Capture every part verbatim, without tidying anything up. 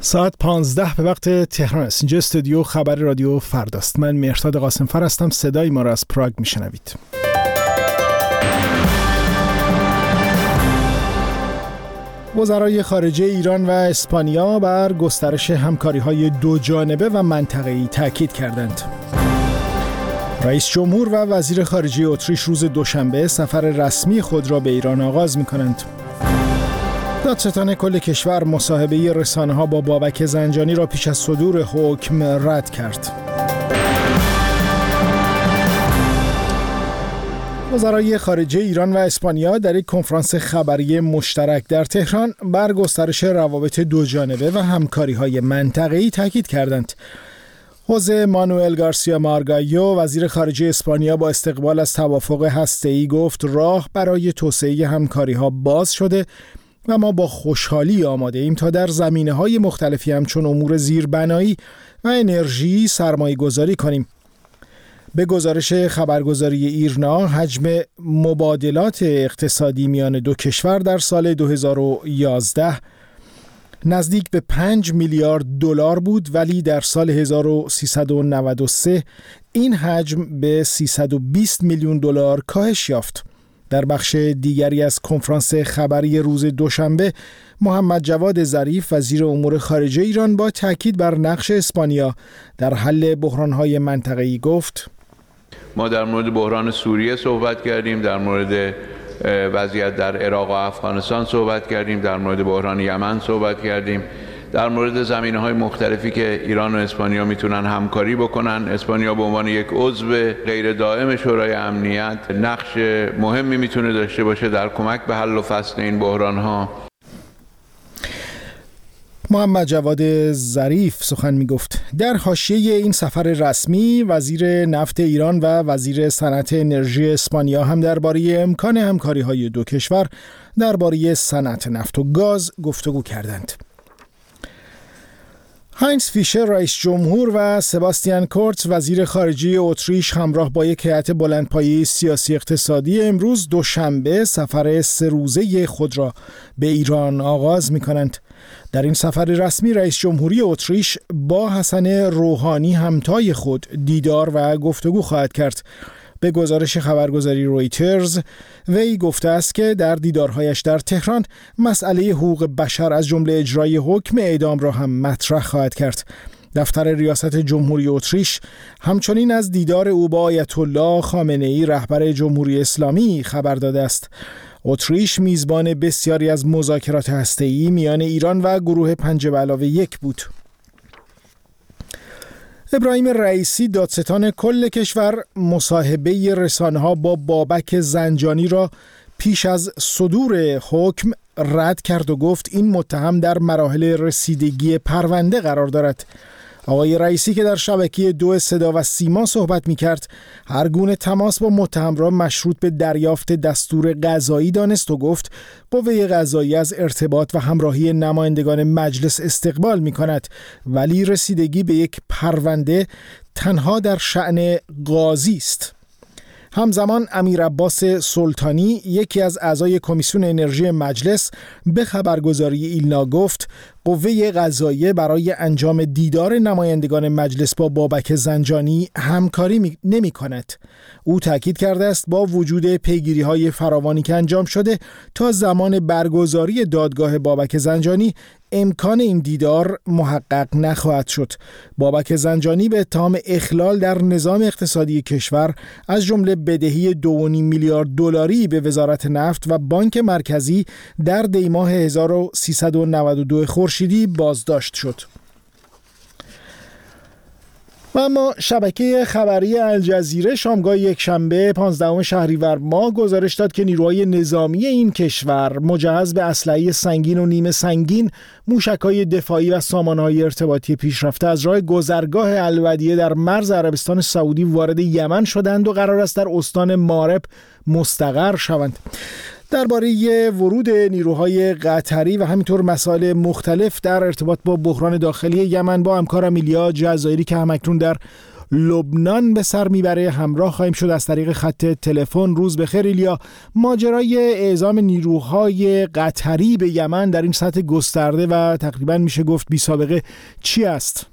ساعت پانزده به وقت تهران است. اینجا استودیو خبر رادیو فرداست. من مهرداد قاسمفر هستم. صدای ما را از پراگ میشنوید. وزرای خارجه ایران و اسپانیا بر گسترش همکاری‌های دو جانبه و منطقه‌ای تاکید کردند. رئیس جمهور و وزیر خارجه اتریش روز دوشنبه سفر رسمی خود را به ایران آغاز می‌کنند. دادستان کل کشور مصاحبه رسانه‌ها با بابک زنجانی را پیش از صدور حکم رد کرد. وزرای خارجه ایران و اسپانیا در یک کنفرانس خبری مشترک در تهران بر گسترش روابط دو جانبه و همکاری‌های منطقه‌ای تاکید کردند. خوزه مانوئل گارسیا مارگایو وزیر خارجه اسپانیا با استقبال از توافق هسته‌ای گفت راه برای توسعه همکاری‌ها باز شده و ما با خوشحالی آماده ایم تا در زمینه‌های مختلفی همچون امور زیربنایی و انرژی سرمایه گذاری کنیم. به گزارش خبرگزاری ایرنا حجم مبادلات اقتصادی میان دو کشور در سال دو هزار و یازده نزدیک به پنج میلیارد دلار بود، ولی در سال هزار و سیصد و نود و سه این حجم به سیصد و بیست میلیون دلار کاهش یافت. در بخش دیگری از کنفرانس خبری روز دوشنبه محمد جواد ظریف وزیر امور خارجه ایران با تاکید بر نقش اسپانیا در حل بحران‌های منطقه‌ای گفت: ما در مورد بحران سوریه صحبت کردیم، در مورد وضعیت در عراق و افغانستان صحبت کردیم، در مورد بحران یمن صحبت کردیم، در مورد زمینه‌های مختلفی که ایران و اسپانیا میتونن همکاری بکنن. اسپانیا به عنوان یک عضو غیر دائم شورای امنیت نقش مهمی میتونه داشته باشه در کمک به حل و فصل این بحران‌ها. محمد جواد ظریف سخن میگفت. در حاشیه این سفر رسمی وزیر نفت ایران و وزیر صنعت انرژی اسپانیا هم درباره امکان همکاری‌های دو کشور درباره صنعت نفت و گاز گفتگو کردند. هاینز فیشر رئیس جمهور و سباستیان کورتز وزیر خارجه اتریش همراه با یک هیئت بلندپایه سیاسی اقتصادی امروز دوشنبه سفر سه روزه خود را به ایران آغاز می‌کنند. در این سفر رسمی رئیس جمهوری اتریش با حسن روحانی همتای خود دیدار و گفتگو خواهد کرد. به گزارش خبرگزاری رویترز وی گفته است که در دیدارهایش در تهران مسئله حقوق بشر از جمله اجرای حکم اعدام را هم مطرح خواهد کرد. دفتر ریاست جمهوری اتریش همچنین از دیدار او با آیت الله خامنه‌ای رهبر جمهوری اسلامی خبر داده است. اتریش میزبان بسیاری از مذاکرات هسته‌ای میان ایران و گروه پنج به علاوه یک بود. ابراهیم رئیسی دادستان کل کشور مصاحبه رسانه‌ها با بابک زنجانی را پیش از صدور حکم رد کرد و گفت این متهم در مراحل رسیدگی پرونده قرار دارد. آقای رئیسی که در شبکه دو صدا و سیما صحبت می‌کرد هر گونه تماس با متهم را مشروط به دریافت دستور قضایی دانست و گفت قوه قضایی از ارتباط و همراهی نمایندگان مجلس استقبال می‌کند، ولی رسیدگی به یک پرونده تنها در شأن قاضی است. همزمان امیر عباس سلطانی یکی از اعضای کمیسیون انرژی مجلس به خبرگزاری ایلنا گفت قوه قضاییه برای انجام دیدار نمایندگان مجلس با بابک زنجانی همکاری نمی کند. او تاکید کرده است با وجود پیگیری‌های فراوانی که انجام شده تا زمان برگزاری دادگاه بابک زنجانی امکان این دیدار محقق نخواهد شد. بابک زنجانی به اتهام اخلال در نظام اقتصادی کشور از جمله بدهی دو و نیم میلیارد دلاری به وزارت نفت و بانک مرکزی در دیماه هزار و سیصد و نود و دو خورشیدی بازداشت شد. و اما شبکه خبری الجزیره شامگاه یکشنبه پانزدهم شهریور ماه گزارش داد که نیروهای نظامی این کشور مجهز به اسلحه سنگین و نیمه سنگین، موشک‌های دفاعی و سامانه‌های ارتباطی پیشرفته از راه گذرگاه الودیعه در مرز عربستان سعودی وارد یمن شدند و قرار است در استان مارب مستقر شوند. درباره ورود نیروهای قطری و همینطور مسائل مختلف در ارتباط با بحران داخلی یمن با همکارم ایلیا جزایری که همکنون در لبنان به سر میبره. همراه خواهیم شد از طریق خط تلفن. روز بخیر ایلیا. ماجرای اعزام نیروهای قطری به یمن در این سطح گسترده و تقریبا میشه گفت بی سابقه چی است؟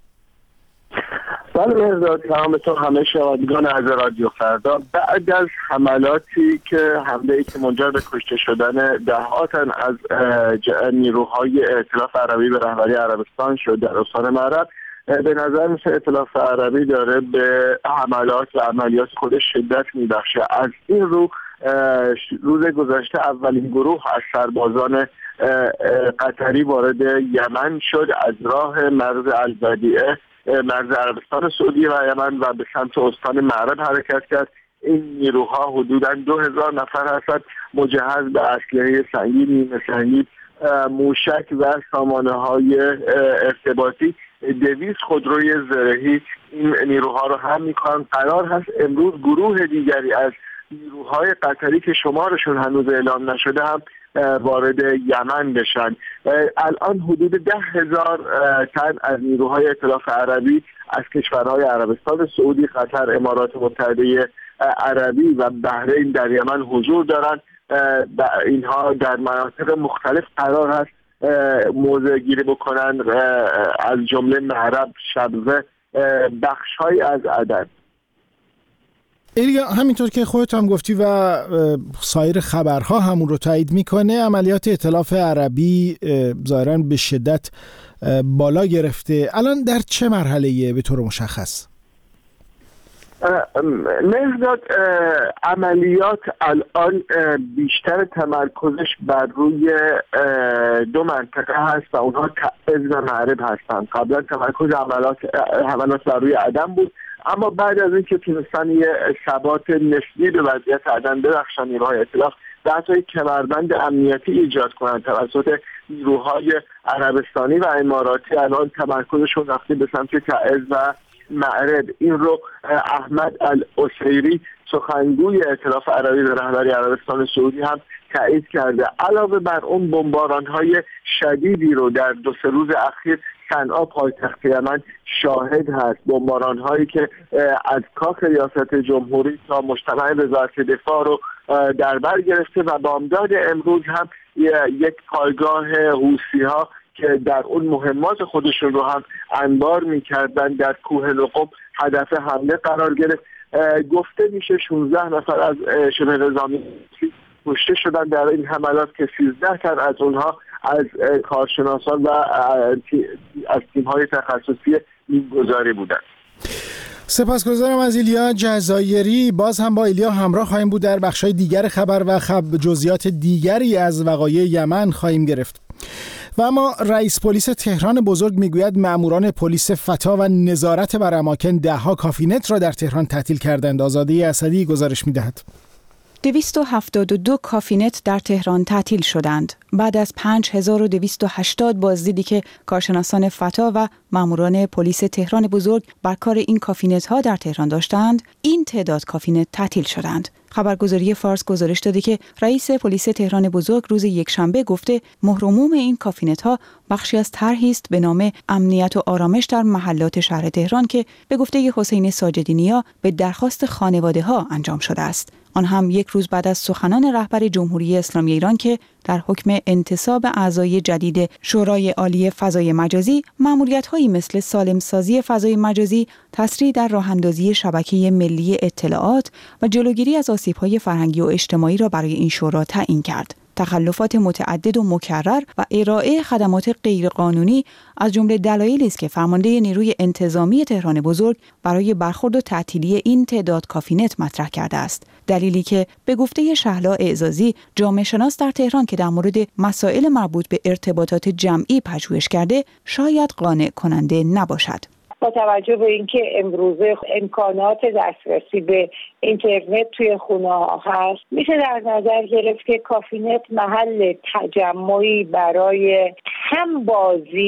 بله مهرداد، سلام به تو همه شنوندگان از رادیو فردا. بعد از حملاتی که حمله‌ای که منجر به کشته شدن ده‌ها تن از نیروهای ائتلاف عربی به رهبری عربستان شد در استان معرب، به نظر میسه ائتلاف عربی داره به حملات و عملیات خودش شدت میبخشه. از این رو روز گذشته اولین گروه از سربازان قطری وارد یمن شد، از راه مرز البدیعه مرز عربستان سعودی و یمن و به سمت استان معرب حرکت کرد. این نیروها حدوداً دو هزار نفر هستند، مجهز به اسلحه سنگین، نیمه سنگین، موشک و سامانه های ارتباطی. دویست خودروی زرهی این نیروها رو هم میکنن. قرار هست امروز گروه دیگری از نیروهای قطری که شمارشون هنوز اعلام نشده هم وارد یمن بشن. الان حدود ده هزار تن از نیروهای ائتلاف عربی از کشورهای عربستان سعودی، قطر، امارات متحده عربی و بحرین در یمن حضور دارند. اینها در مناطق مختلف قرار هست موضع گیری بکنن، از جمله معرب، شبوه، بخش‌های از عدن. ایلیا، همینطور که خودت هم گفتی و سایر خبرها همون رو تایید میکنه، عملیات ائتلاف عربی ظاهراً به شدت بالا گرفته. الان در چه مرحله‌ایه به طور مشخص؟ مهرداد، عملیات الان بیشتر تمرکزش بر روی دو منطقه هست و اونها تعز و معرب هستند. قبلا تمرکز عملیات حملات بر روی عدن بود، اما بعد از اینکه تونستن یه ثبات نسبی به وضعیت عدن ببخشن نیروهای ائتلاف و حتی کمربند امنیتی ایجاد کنند توسط نیروهای عربستانی و اماراتی، الان تمرکزشون رفته به سمت تعز و معرب. این رو احمد العسیری، سخنگوی ائتلاف عربی به رهبری عربستان سعودی، هم تایید کرده. علاوه بر اون بمباران‌های شدیدی رو در دو سه روز اخیر صنعا پایتخت یمن شاهد هست، بمباران‌هایی که از کاخ ریاست جمهوری تا مجتمع وزارت دفاع رو در بر گرفته و بامداد امروز هم یک پایگاه حوثی‌ها که در اون مهمات خودشون رو هم انبار می‌کردن در کوه نقب هدف حمله قرار گرفت. گفته میشه شانزده نفر از شبه نظامی کشته شدن در این حملات که سیزده تن از اونها از کارشناسان و از تیم‌های تخصصی مین‌گذاری بودند. سپاسگزارم از ایلیا جزایری. باز هم با ایلیا همراه خواهیم بود، در بخش‌های دیگر خبر و خب جزئیات دیگری از وقایع یمن خواهیم گرفت. و اما رئیس پلیس تهران بزرگ میگوید مأموران پلیس فتا و نظارت بر اماکن ده‌ها کافینت را در تهران تعطیل کردند. آزاده اسدی گزارش می‌دهد. دویست و هفتاد و دو کافینت در تهران تعطیل شدند بعد از پنج هزار و دویست و هشتاد بازدیدی که کارشناسان فتا و ماموران پلیس تهران بزرگ بر کار این کافینت ها در تهران داشتند. این تعداد کافینت تعطیل شدند. خبرگزاری فارس گزارش داده که رئیس پلیس تهران بزرگ روز یکشنبه گفته مهر و موم این کافینت ها بخشی از طرحی است به نام امنیت و آرامش در محلات شهر تهران که به گفته حسین ساجدی نیا به درخواست خانواده ها انجام شده است. آن هم یک روز بعد از سخنان رهبر جمهوری اسلامی ایران که در حکم انتصاب اعضای جدید شورای عالی فضای مجازی مأموریت‌هایی مثل سالمسازی فضای مجازی، تسریع در راه‌اندازی شبکه ملی اطلاعات و جلوگیری از آسیب‌های فرهنگی و اجتماعی را برای این شورا تعیین کرد. تخلفات متعدد و مکرر و ارائه خدمات غیرقانونی از جمله دلایلی است که فرمانده نیروی انتظامی تهران بزرگ برای برخورد و تعطیلی این تعداد کافینت مطرح کرده است. دلیلی که به گفته شهلا اعزازی، جامعه شناس در تهران که در مورد مسائل مربوط به ارتباطات جمعی پژوهش کرده، شاید قانع کننده نباشد. با توجه به اینکه امروزه امکانات دسترسی به اینترنت توی خونه ها هست، میشه در نظر گرفت که کافینت محل تجمعی برای هم بازی،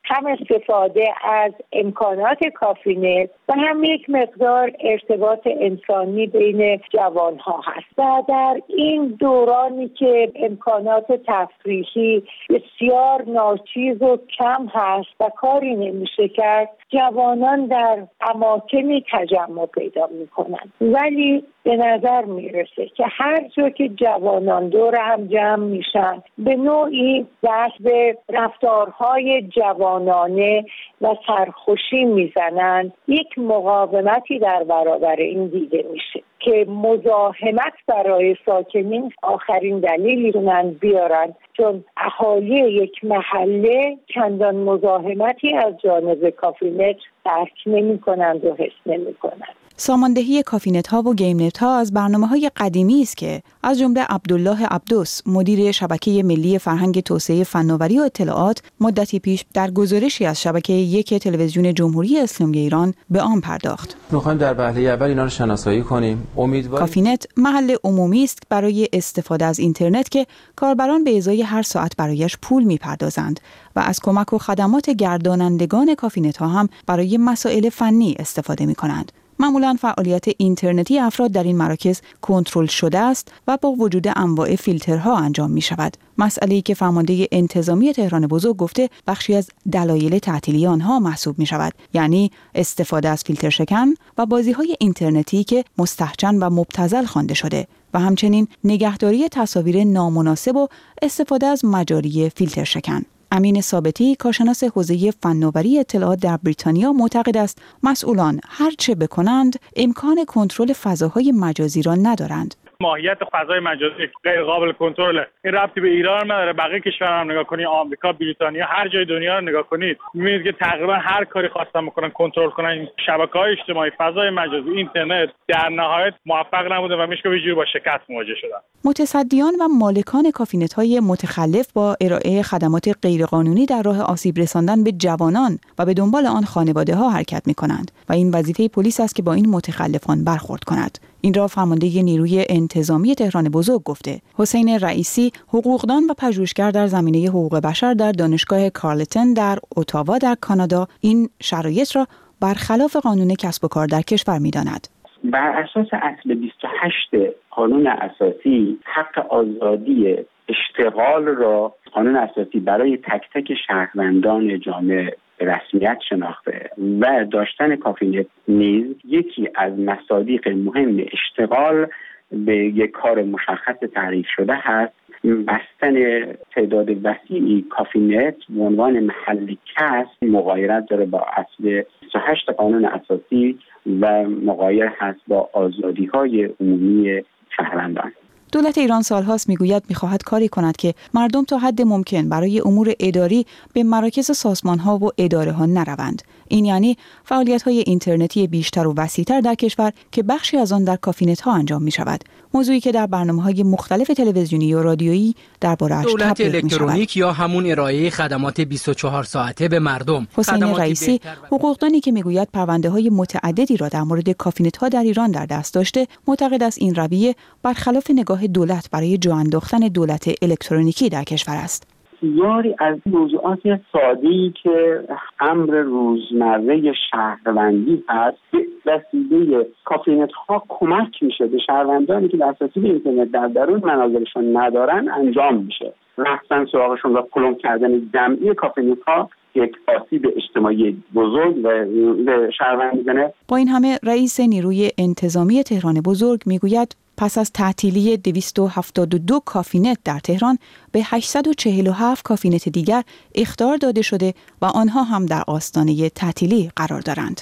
هم استفاده از امکانات کافینت و هم یک مقدار ارتباط انسانی بین جوانها هست. و در این دورانی که امکانات تفریحی بسیار ناچیز و کم هست و کاری نمیشه کرد، جوانان در اماکنی تجمع پیدا میکنن. ولی به نظر میرسه که هر جا که جوانان دور هم جمع میشن به نوعی دست به رفتارهای جوانانه و سرخوشی میزنن، یک مقاومتی در برابر این دیده میشه که مزاحمت برای ساکنین آخرین دلیلی رو من بیارن، چون اهالی یک محله چندان مزاحمتی از جانب کافینت درک نمی کنند و حس نمی کنند. ساماندهی کافینت ها و گیم نت ها از برنامه‌های قدیمی است که از جمله عبدالله عبدوس، مدیر شبکه ملی فرهنگ توسعه فناوری و اطلاعات، مدتی پیش در گزارشی از شبکه یک تلویزیون جمهوری اسلامی ایران به آن پرداخت. می‌خوایم در وهله اول اینا رو شناسایی کنیم. امیدواریم کافینت محل عمومی است برای استفاده از اینترنت که کاربران به ازای هر ساعت برایش پول می‌پردازند و از کمک و خدمات گردانندگان کافینت ها هم برای مسائل فنی استفاده می‌کنند. معمولاً فعالیت اینترنتی افراد در این مراکز کنترل شده است و با وجود انواع فیلترها انجام می شود. مسئله‌ای که فرمانده انتظامی تهران بزرگ گفته بخشی از دلایل تعطیلی آنها محسوب می شود، یعنی استفاده از فیلتر شکن و بازی‌های اینترنتی که مستهجن و مبتذل خوانده شده و همچنین نگهداری تصاویر نامناسب و استفاده از مجاری فیلتر شکن. امین ثابتی، کارشناس حوزه فناوری اطلاعات در بریتانیا، معتقد است مسئولان هر چه بکنند امکان کنترل فضاهای مجازی را ندارند. ماهیت فضای مجازی غیر قابل کنترله. این ربطی به ایران نداره. بقیه کشورها هم نگاه کنید، آمریکا، بریتانیا، هر جای دنیا رو نگاه کنید، می‌بینید که تقریبا هر کاری خواستن بکنن کنترل کنن این شبکه‌های اجتماعی، فضای مجازی، اینترنت، در نهایت موفق نبوده و میشه یه جوری با شکست مواجه شدن. متصدیان و مالکان کافینت‌های متخلف با ارائه خدمات غیرقانونی در راه آسیب رساندن به جوانان و به دنبال آن خانواده‌ها حرکت می‌کنند و این وظیفه پلیس است که با این متخلفان برخورد کند. این را فرمانده نیروی انتظامی تهران بزرگ گفته. حسین رئیسی، حقوقدان و پژوهشگر در زمینه حقوق بشر در دانشگاه کارلتن در اتاوا در کانادا، این شرایط را برخلاف قانون کسب و کار در کشور می‌داند. بر اساس اصل بیست و هشت قانون اساسی، حق آزادی اشتغال را قانون اساسی برای تک تک شهروندان جامعه رسمیت شناخته و داشتن کافینت نیز یکی از مصادیق مهم اشتغال به یک کار مشخص تعریف شده هست. بستن تعداد وسیعی کافینت به عنوان محل کسب مغایرت داره با اصل بیست و هشت قانون اساسی و مغایر هست با آزادی‌های عمومی شهروندان. دولت ایران سالهاست میگوید میخواهد کاری کند که مردم تا حد ممکن برای امور اداری به مراکز سازمانها و اداره‌ها نروند. این یعنی فعالیت‌های اینترنتی بیشتر و وسیع‌تر در کشور که بخشی از آن در کافینت‌ها انجام می‌شود. موضوعی که در برنامه‌های مختلف تلویزیونی و رادیویی درباره‌اش دولت الکترونیک یا همون ارائه خدمات بیست و چهار ساعته به مردم. حسین رئیسی، حقوقدانی که میگوید پرونده‌های متعددی را در مورد کافینت‌ها در ایران در دست داشته، معتقد است این رویه برخلاف نگاه دولت برای جا انداختن دولت الکترونیکی در کشور است. یاری از موضوعات ساده‌ای که امر روزمره شهروندی هست به وسیله کافینت ها کمک میشه به شهروندانی که دسترسی به اینترنت در درون منازلشون ندارن انجام میشه. رفتن سراغشون و پلم کردن جمعی کافینت ها یک آسیب اجتماعی بزرگ و به شهروند میزنه. با این همه رئیس نیروی انتظامی تهران بزرگ میگوید پس از تعطیلی دویست و هفتاد و دو کافینت در تهران به هشتصد و چهل و هفت کافینت دیگر اخطار داده شده و آنها هم در آستانه تعطیلی قرار دارند.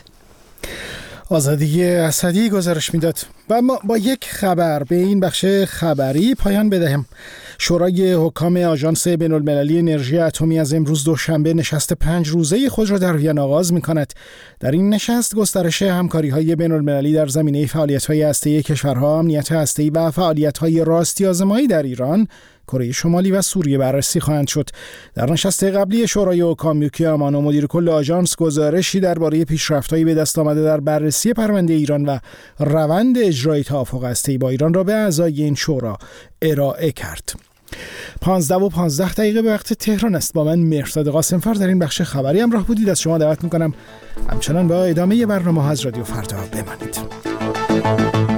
آزادی اسدی گزارش میداد. و ما با یک خبر به این بخش خبری پایان بدهیم. شورای حکام آژانس بین‌المللی انرژی اتمی از امروز دوشنبه نشست پنج روزه خود را در وین آغاز می‌کند. در این نشست گسترش همکاری‌های بین‌المللی در زمینه فعالیت‌های هسته‌ای کشورها، امنیت هسته‌ای و فعالیت‌های راستی‌آزمایی در ایران، کره شمالی و سوریه بررسی خواهند شد. در نشست قبلی شورای حکام یوکی آمانو، مدیر کل آژانس، گزارشی درباره پیشرفت‌های به دست آمده در بررسی پرونده ایران و روند اجرای توافق هسته‌ای با ایران را به اعضای این شورا ارائه کرد. پانزده و پانزده دقیقه به وقت تهران است. با من مهرداد قاسمفر در این بخش خبری همراه بودید. از شما دعوت میکنم همچنان با ادامه برنامه ها از رادیو فردا بمانید.